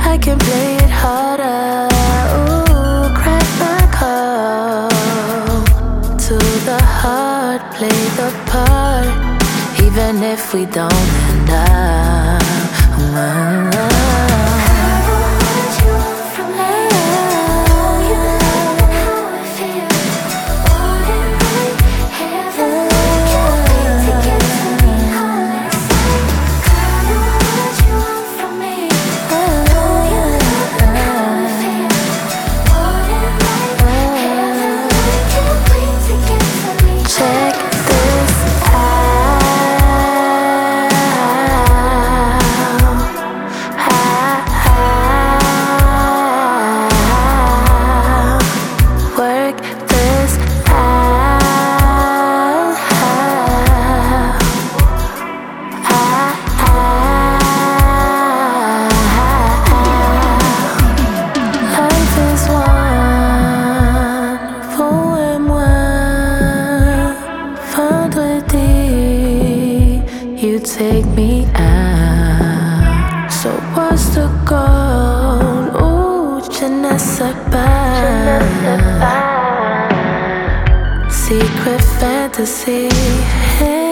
I can play it harder. Ooh, crack my code to the heart, play the part, even if we don't end up. You take me out. So what's the goal? Ooh, je ne sais pas. Secret fantasy. Hey.